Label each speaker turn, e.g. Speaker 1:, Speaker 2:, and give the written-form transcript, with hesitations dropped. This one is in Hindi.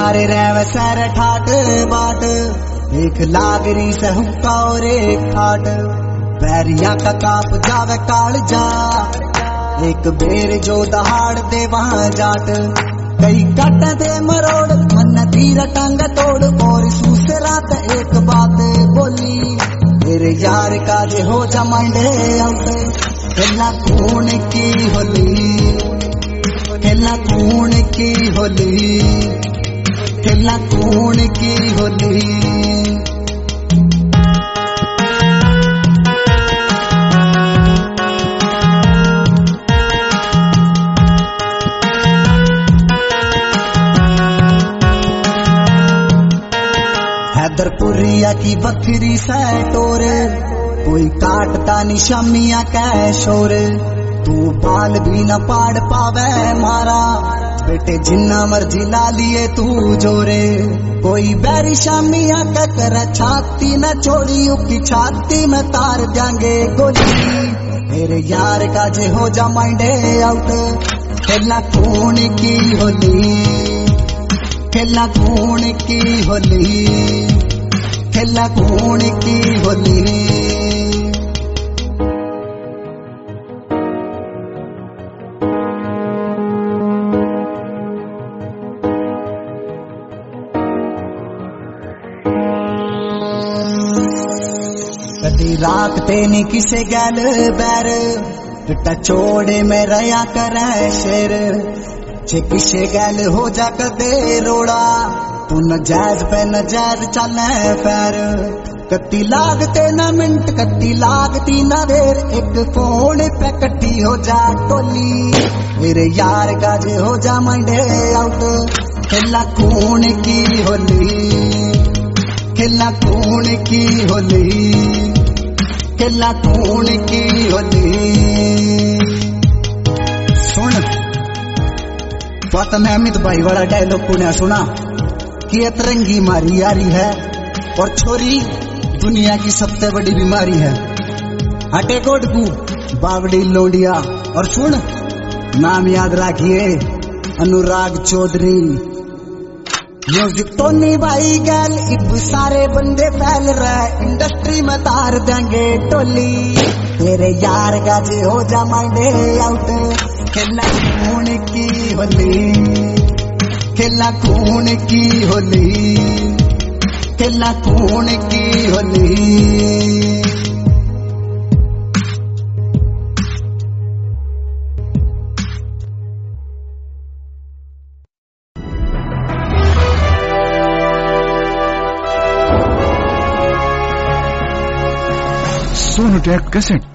Speaker 1: सारे रह सैर ठाट बाट, एक लागरी से हुक्का और एक ठाट। बैरिया का काप जावे काल जा, एक बेर जो दहाड़ दे वहां जाट। कई कट दे मरोड़ मन तीर टंग तोड़, और सूसरात एक बात बोली, मेरे यार का जे हो जा माइंडे आउट। खेलना खून की होली, खेलना खून की होली, खेलना खून की होली। हैदरपुरिया की बकरी से टोर, कोई काटता नी शमिया कै शोर। तू बाल भी न पाड़ पावे मारा, बेटे जिन्ना मर्जी ला लिए तू जोरे। कोई बैरी शामिया कै कर छाती न छोड़ी, उकी छाती में तार देंगे गोली। मेरे यार का जे हो जा माइंडे आउट। खेलना खून की होली, खेलना खून की होली, खेलना खून की होली। कदी रात ते नी किसे गैल बैर, पिटा चोड़े में रया करे शेर। जे किसे गैल हो जा कदे रोड़ा, तू न जायज पे न जायज चले पैर। कत्ती लागते न मिनट, कत्ती लागती न देर, एक फोन पे कट्टी हो जा टोली। मेरे यार का जे हो जा माइंडे आउट। खेलना खून की होली, खेलना खून की होली, खेलना खून की होली। सुन तो मैं अमित भाई वाला डायलॉग पुण्या सुना कि अतरंगी मारी यारी है, और छोरी दुनिया की सबसे बड़ी बीमारी है। हटे कोट को बावड़ी लोंडिया। और सुन नाम याद रखिए, अनुराग चौधरी। म्यूजिक तो नहीं भाई गैल, इब सारे बंदे फैल रहे, इंडस्ट्री में तार देंगे टोली। तेरे यार का जे हो जा माइंडे आउट। खेलना खून की होली, खेलना खून की होली, खेलना खून की होली।
Speaker 2: Sonu take cassette.